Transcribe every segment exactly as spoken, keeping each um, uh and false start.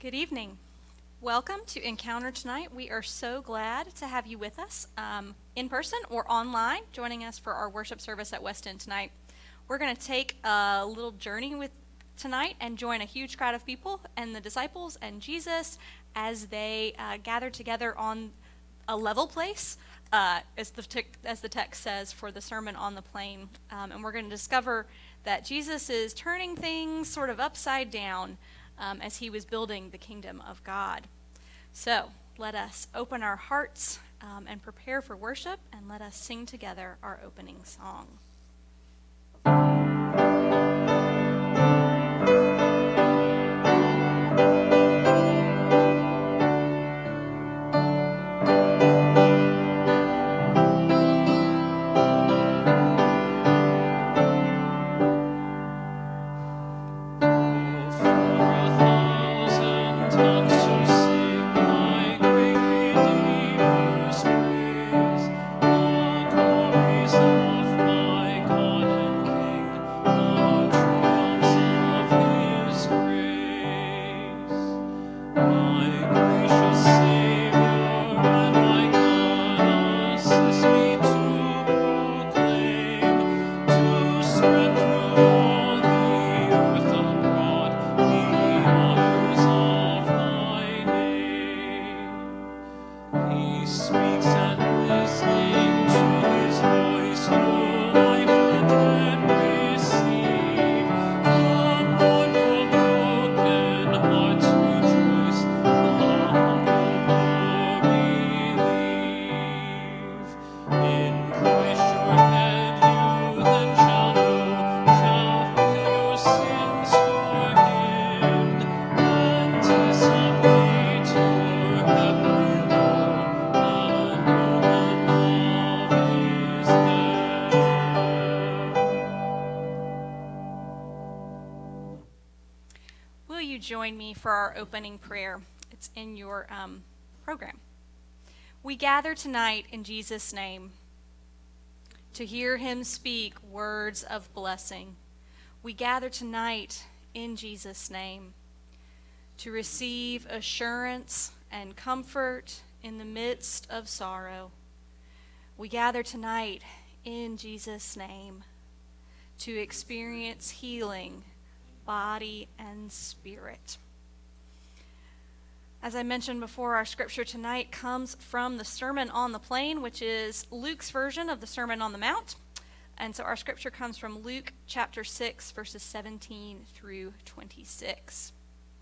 Good evening. Welcome to Encounter tonight. We are so glad to have you with us um, in person or online, joining us for our worship service at West End tonight. We're going to take a little journey with tonight and join a huge crowd of people and the disciples and Jesus as they uh, gather together on a level place, uh, as the te- as the text says, for the Sermon on the Plain. Um, and we're going to discover that Jesus is turning things sort of upside down Um, as he was building the kingdom of God. So let us open our hearts um, and prepare for worship, and let us sing together our opening song. Join me for our opening prayer. It's in your um, program. We gather tonight in Jesus' name to hear him speak words of blessing. We gather tonight in Jesus' name to receive assurance and comfort in the midst of sorrow. We gather tonight in Jesus' name to experience healing, body and spirit. As I mentioned before, our scripture tonight comes from the Sermon on the Plain, which is Luke's version of the Sermon on the Mount. And so our scripture comes from Luke chapter six, verses seventeen through twenty-six.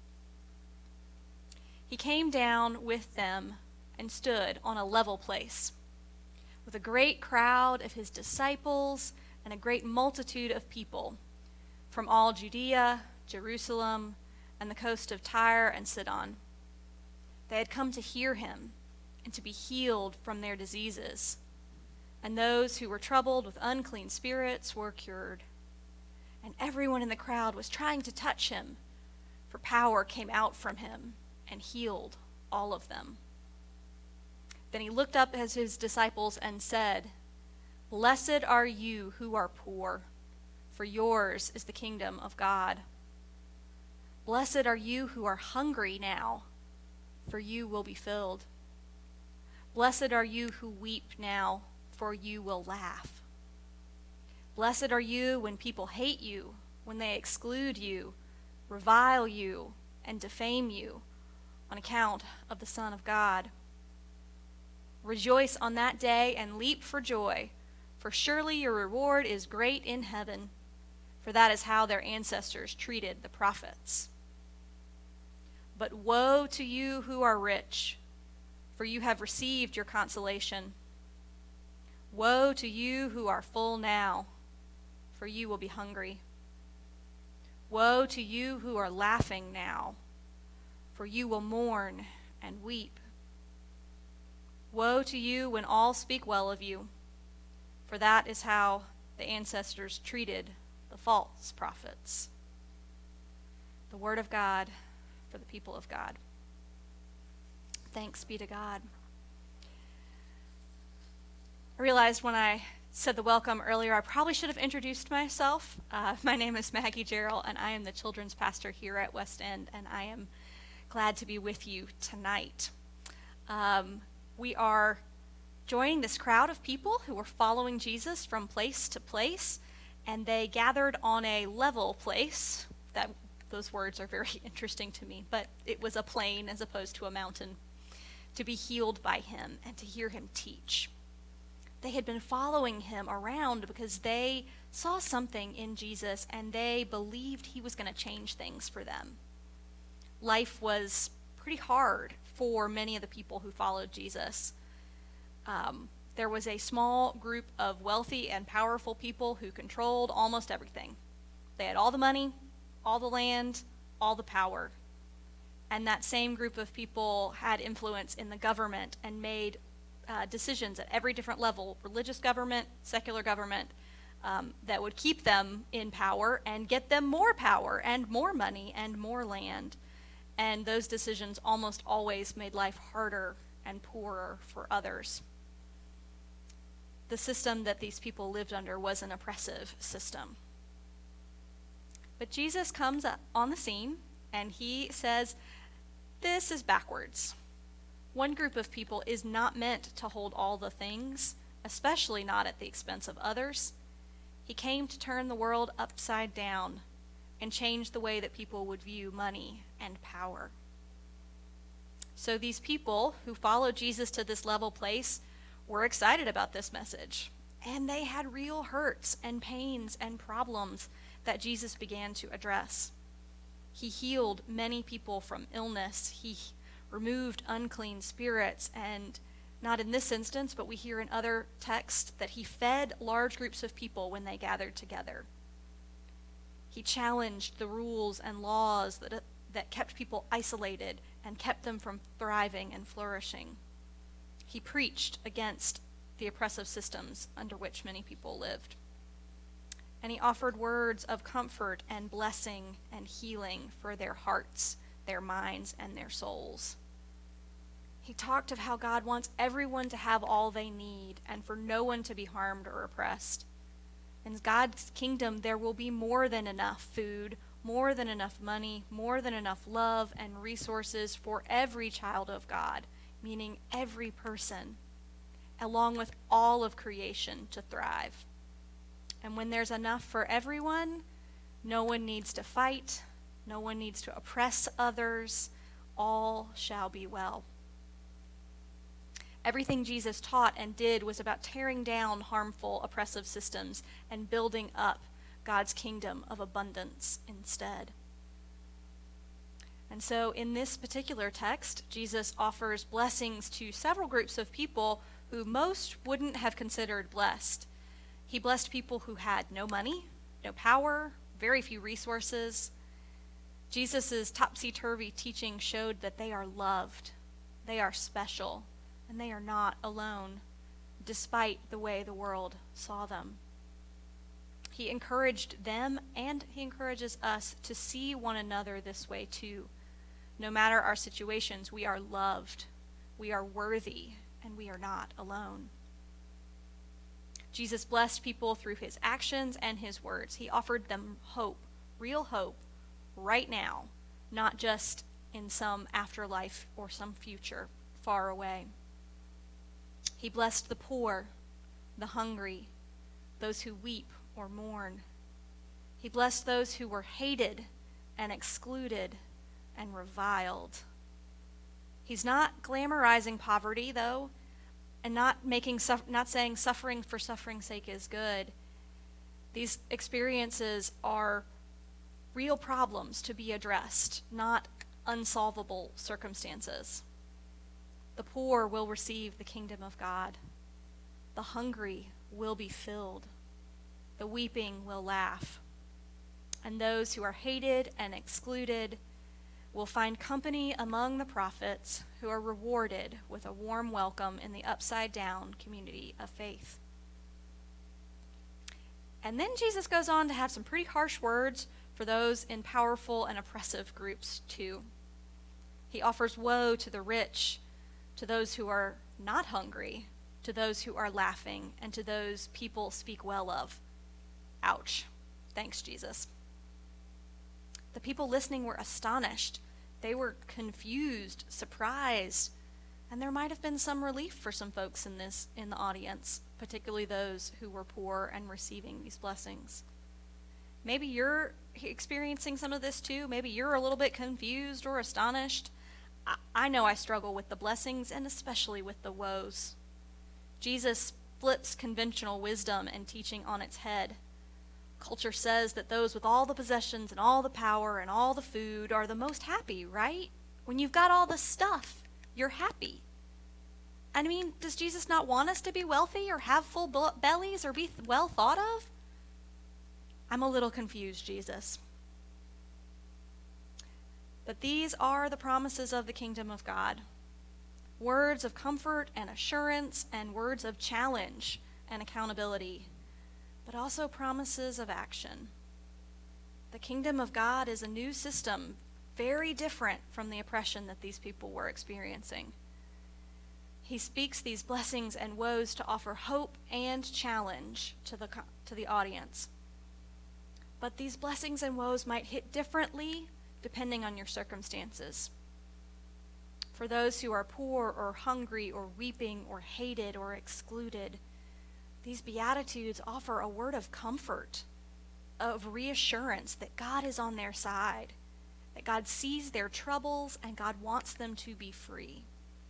He came down with them and stood on a level place, with a great crowd of his disciples and a great multitude of people from all Judea, Jerusalem, and the coast of Tyre and Sidon. They had come to hear him and to be healed from their diseases. And those who were troubled with unclean spirits were cured. And everyone in the crowd was trying to touch him, for power came out from him and healed all of them. Then he looked up at his disciples and said, "Blessed are you who are poor, for yours is the kingdom of God. Blessed are you who are hungry now, for you will be filled. Blessed are you who weep now, for you will laugh. Blessed are you when people hate you, when they exclude you, revile you, and defame you on account of the Son of God. Rejoice on that day and leap for joy, for surely your reward is great in heaven. For that is how their ancestors treated the prophets. But woe to you who are rich, for you have received your consolation. Woe to you who are full now, for you will be hungry. Woe to you who are laughing now, for you will mourn and weep. Woe to you when all speak well of you, for that is how the ancestors treated the false prophets." The word of God for the people of God. Thanks be to God. I realized when I said the welcome earlier, I probably should have introduced myself. Uh, my name is Maggie Gerald, and I am the children's pastor here at West End, and I am glad to be with you tonight. Um, we are joining this crowd of people who were following Jesus from place to place, and they gathered on a level place. That those words are very interesting to me, but it was a plain as opposed to a mountain, to be healed by him and to hear him teach. They had been following him around because they saw something in Jesus and they believed he was going to change things for them. Life was pretty hard for many of the people who followed Jesus. Um, there was a small group of wealthy and powerful people who controlled almost everything. They had all the money, all the land, all the power. And that same group of people had influence in the government and made uh, decisions at every different level, religious government, secular government, um, that would keep them in power and get them more power and more money and more land. And those decisions almost always made life harder and poorer for others. The system that these people lived under was an oppressive system. But Jesus comes on the scene and he says, this is backwards. One group of people is not meant to hold all the things, especially not at the expense of others. He came to turn the world upside down and change the way that people would view money and power. So these people who followed Jesus to this level place were excited about this message, and they had real hurts and pains and problems that Jesus began to address. He healed many people from illness. He removed unclean spirits, and not in this instance, but we hear in other texts that he fed large groups of people when they gathered together. He challenged the rules and laws that, that kept people isolated and kept them from thriving and flourishing. He preached against the oppressive systems under which many people lived. And he offered words of comfort and blessing and healing for their hearts, their minds, and their souls. He talked of how God wants everyone to have all they need and for no one to be harmed or oppressed. In God's kingdom, there will be more than enough food, more than enough money, more than enough love and resources for every child of God, meaning every person, along with all of creation to thrive. And when there's enough for everyone, no one needs to fight, no one needs to oppress others, all shall be well. Everything Jesus taught and did was about tearing down harmful, oppressive systems and building up God's kingdom of abundance instead. And so in this particular text, Jesus offers blessings to several groups of people who most wouldn't have considered blessed. He blessed people who had no money, no power, very few resources. Jesus' topsy-turvy teaching showed that they are loved, they are special, and they are not alone, despite the way the world saw them. He encouraged them, and he encourages us to see one another this way too. No matter our situations, we are loved, we are worthy, and we are not alone. Jesus blessed people through his actions and his words. He offered them hope, real hope, right now, not just in some afterlife or some future far away. He blessed the poor, the hungry, those who weep or mourn. He blessed those who were hated and excluded and reviled. He's not glamorizing poverty, though, and not making not saying suffering for suffering's sake is good. These experiences are real problems to be addressed, not unsolvable circumstances. The poor will receive the kingdom of God. The hungry will be filled. The weeping will laugh. And those who are hated and excluded will find company among the prophets who are rewarded with a warm welcome in the upside-down community of faith. And then Jesus goes on to have some pretty harsh words for those in powerful and oppressive groups too. He offers woe to the rich, to those who are not hungry, to those who are laughing, and to those people speak well of. Ouch. Thanks, Jesus. The people listening were astonished. They were confused, surprised, and there might have been some relief for some folks in this in the audience, particularly those who were poor and receiving these blessings. Maybe you're experiencing some of this too. Maybe you're a little bit confused or astonished. I, I know I struggle with the blessings and especially with the woes. Jesus flips conventional wisdom and teaching on its head. Culture says that those with all the possessions and all the power and all the food are the most happy, right? When you've got all the stuff, you're happy. I mean, does Jesus not want us to be wealthy or have full bellies or be well thought of? I'm a little confused, Jesus. But these are the promises of the kingdom of God. Words of comfort and assurance and words of challenge and accountability, but also promises of action. The kingdom of God is a new system, very different from the oppression that these people were experiencing. He speaks these blessings and woes to offer hope and challenge to the, to the audience. But these blessings and woes might hit differently depending on your circumstances. For those who are poor or hungry or weeping or hated or excluded, these Beatitudes offer a word of comfort, of reassurance that God is on their side, that God sees their troubles and God wants them to be free.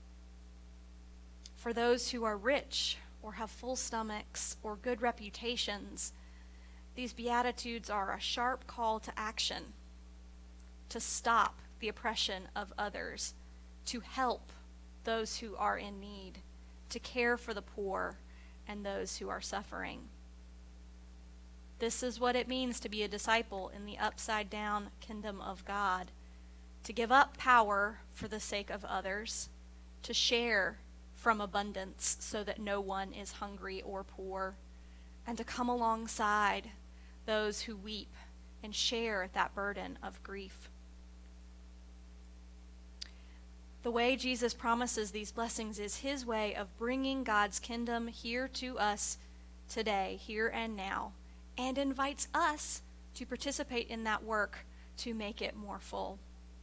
For those who are rich or have full stomachs or good reputations, these Beatitudes are a sharp call to action, to stop the oppression of others, to help those who are in need, to care for the poor and those who are suffering. This is what it means to be a disciple in the upside-down kingdom of God, to give up power for the sake of others, to share from abundance so that no one is hungry or poor, and to come alongside those who weep and share that burden of grief. The way Jesus promises these blessings is his way of bringing God's kingdom here to us today, here and now, and invites us to participate in that work to make it more full.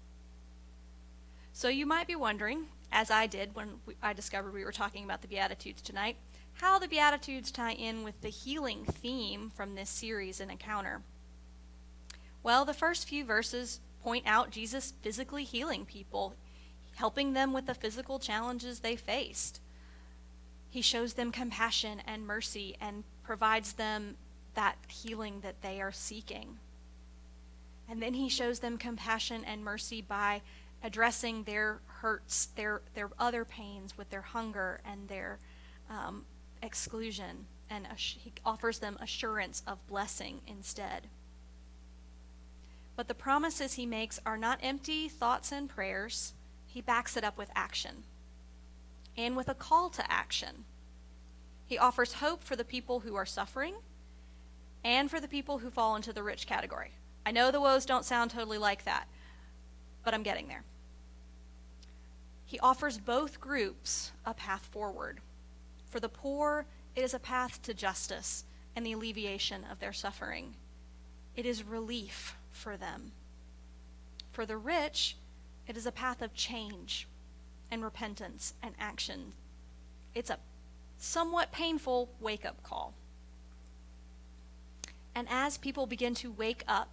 So you might be wondering, as I did when I discovered we were talking about the Beatitudes tonight, how the Beatitudes tie in with the healing theme from this series in Encounter. Well, the first few verses point out Jesus physically healing people, helping them with the physical challenges they faced. He shows them compassion and mercy and provides them that healing that they are seeking. And then he shows them compassion and mercy by addressing their hurts, their, their other pains with their hunger and their um, exclusion. And ass- he offers them assurance of blessing instead. But the promises he makes are not empty thoughts and prayers. He backs it up with action and with a call to action. He offers hope for the people who are suffering and for the people who fall into the rich category. I know the woes don't sound totally like that, but I'm getting there. He offers both groups a path forward. For the poor, it is a path to justice and the alleviation of their suffering. It is relief for them. For the rich, it is a path of change and repentance and action. It's a somewhat painful wake-up call. And as people begin to wake up,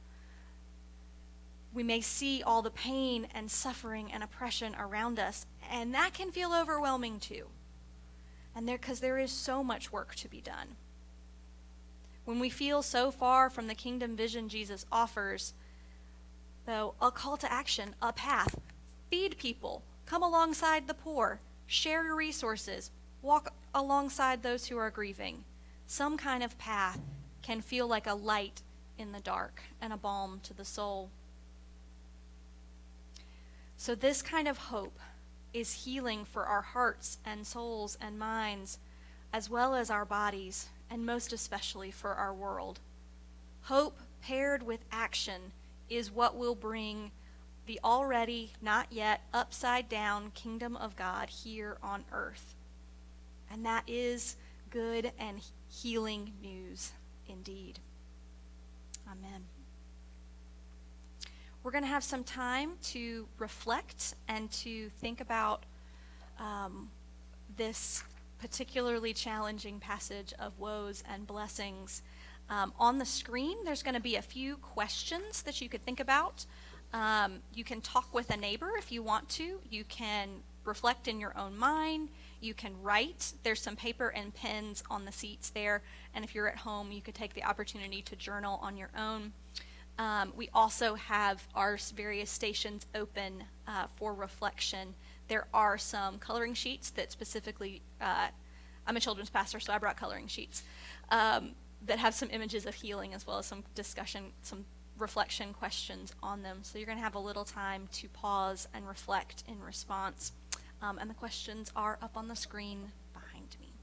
we may see all the pain and suffering and oppression around us, and that can feel overwhelming too. And there, because there is so much work to be done. When we feel so far from the kingdom vision Jesus offers, though, a call to action, a path, feed people, come alongside the poor, share your resources, walk alongside those who are grieving. Some kind of path can feel like a light in the dark and a balm to the soul. So this kind of hope is healing for our hearts and souls and minds, as well as our bodies, and most especially for our world. Hope paired with action is what will bring the already not yet upside down kingdom of God here on earth. And that is good and healing news indeed. Amen. we're going to have some time to reflect and to think about um, this particularly challenging passage of woes and blessings. Um, on the screen, there's going to be a few questions that you could think about. Um, you can talk with a neighbor if you want to. You can reflect in your own mind. You can write. There's some paper and pens on the seats there. And if you're at home, you could take the opportunity to journal on your own. Um, we also have our various stations open uh, for reflection. There are some coloring sheets that specifically, uh, I'm a children's pastor, so I brought coloring sheets, um, that have some images of healing as well as some discussion, some reflection questions on them. So you're going to have a little time to pause and reflect in response. Um, and the questions are up on the screen behind me.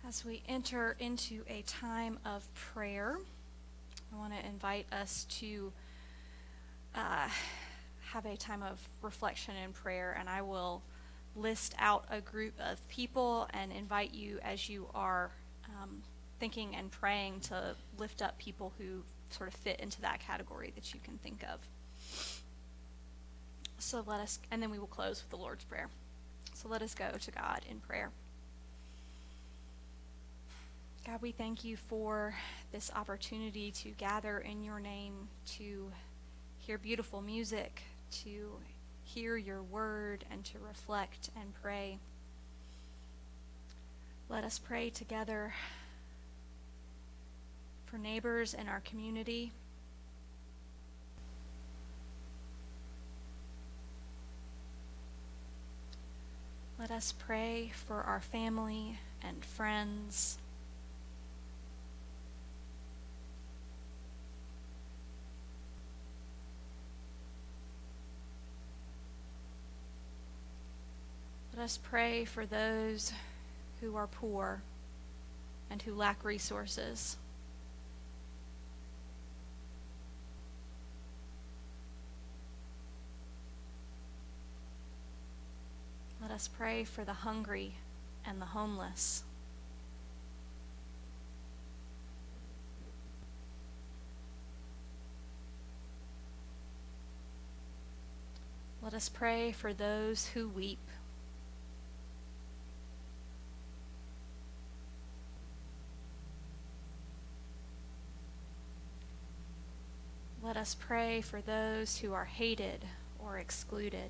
As we enter into a time of prayer, I want to invite us to uh, have a time of reflection and prayer, and I will list out a group of people and invite you as you are um, thinking and praying to lift up people who sort of fit into that category that you can think of. So let us, and then we will close with the Lord's Prayer. So let us go to God in prayer. God, we thank you for this opportunity to gather in your name, to hear beautiful music, to hear your word, and to reflect and pray. Let us pray together for neighbors in our community. Let us pray for our family and friends. Let us pray for those who are poor and who lack resources. Let us pray for the hungry and the homeless. Let us pray for those who weep. Let us pray for those who are hated or excluded.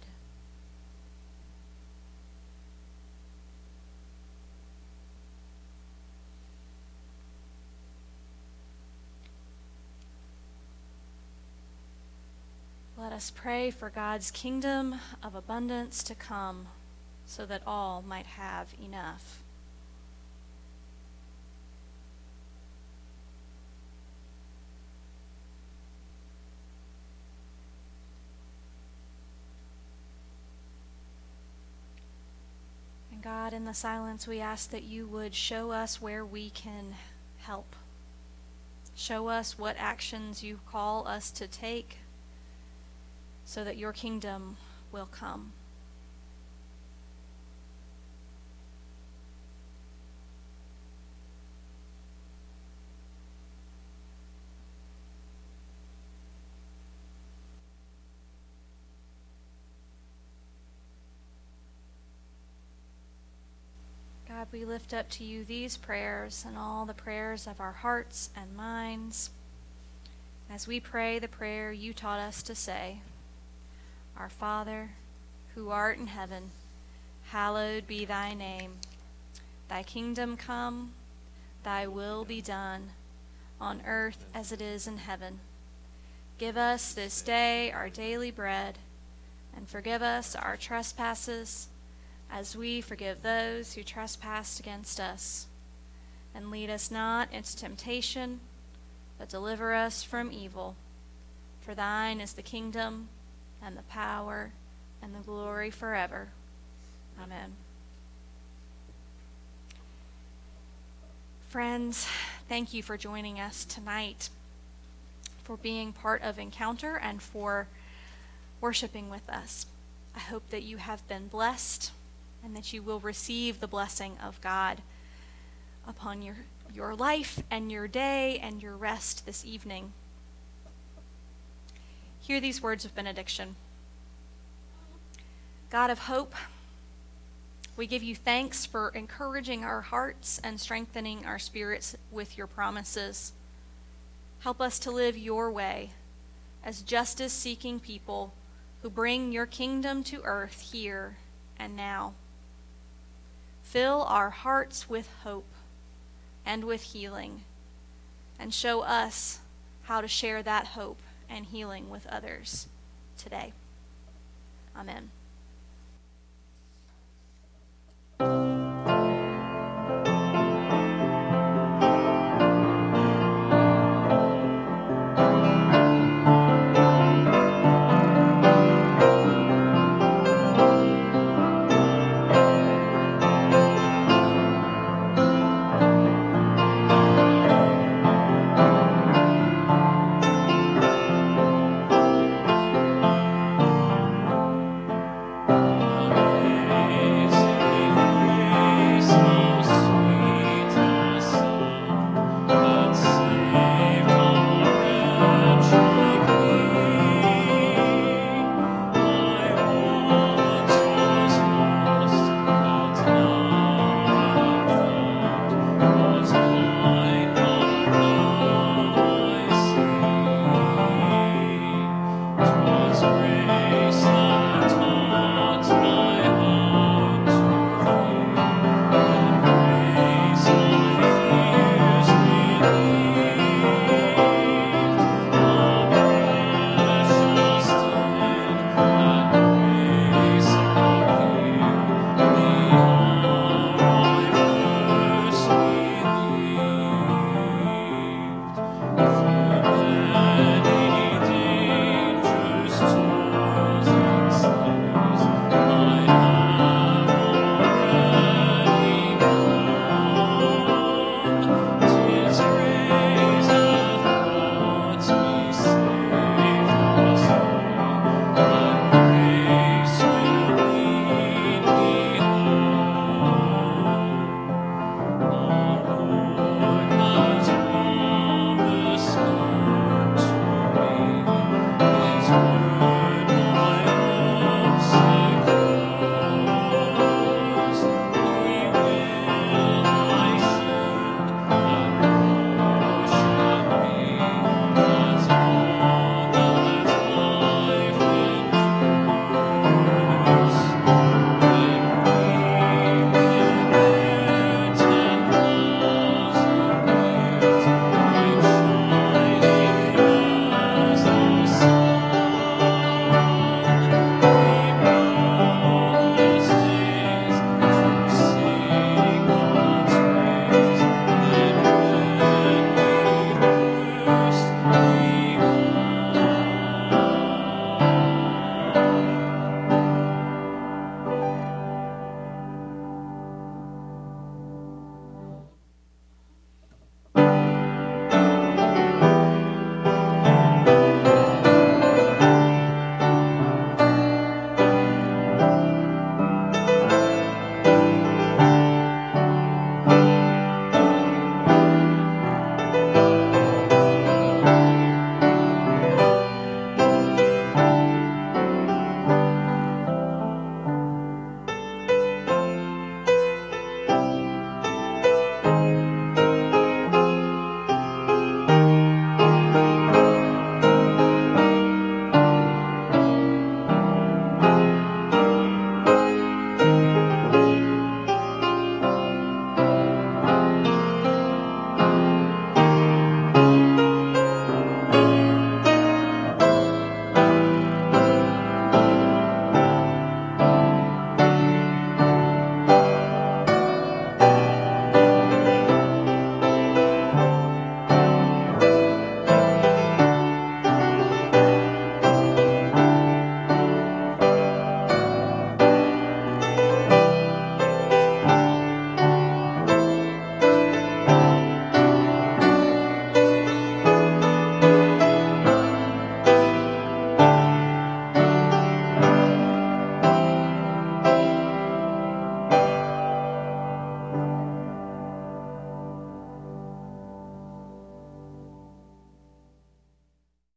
Let us pray for God's kingdom of abundance to come so that all might have enough. And God, in the silence, we ask that you would show us where we can help. Show us what actions you call us to take so that your kingdom will come. God, we lift up to you these prayers and all the prayers of our hearts and minds as we pray the prayer you taught us to say. Our Father, who art in heaven, hallowed be thy name. Thy kingdom come, thy will be done, on earth as it is in heaven. Give us this day our daily bread, and forgive us our trespasses, as we forgive those who trespass against us. And lead us not into temptation, but deliver us from evil. For thine is the kingdom, and the power, and the glory forever. Amen. Friends, thank you for joining us tonight, for being part of Encounter, and for worshiping with us. I hope that you have been blessed, and that you will receive the blessing of God upon your, your life, and your day, and your rest this evening. Hear these words of benediction. God of hope, we give you thanks for encouraging our hearts and strengthening our spirits with your promises. Help us to live your way as justice-seeking people who bring your kingdom to earth here and now. Fill our hearts with hope and with healing, and show us how to share that hope and healing with others today. Amen. Amen.